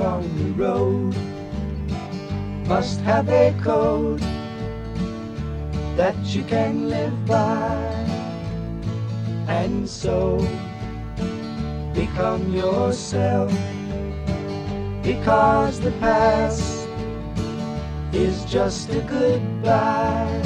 along the road must have a code that you can live by, and so become yourself, because the past is just a goodbye.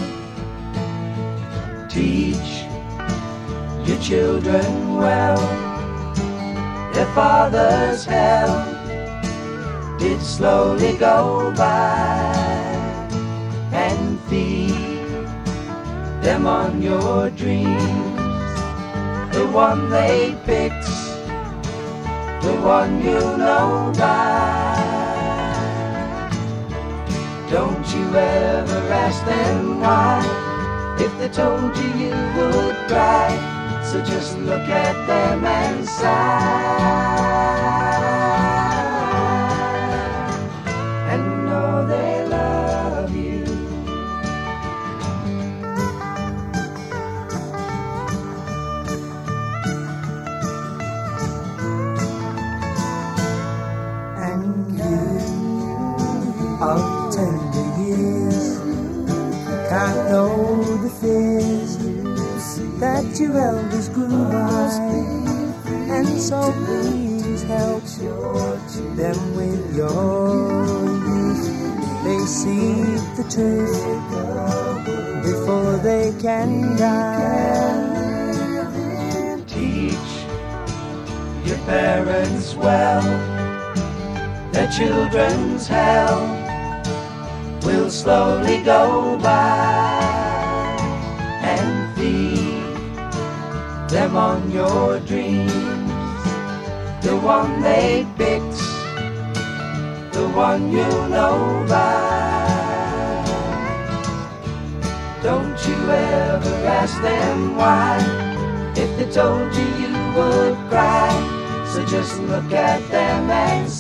Teach your children well, their father's hell did slowly go by, and feed them on your dreams, the one they picked, the one you know by. Don't you ever ask them why, if they told you you would cry. So just look at them and sigh, and know they love you. And you of tender years can't know the fears that your elders grew by, and so please help them with your youth. They see the truth before they can die. Teach your parents well, their children's hell will slowly go by, and feed them on your dreams, the one they picked, the one you know by. Don't you ever ask them why, if they told you you would cry. So just look at them and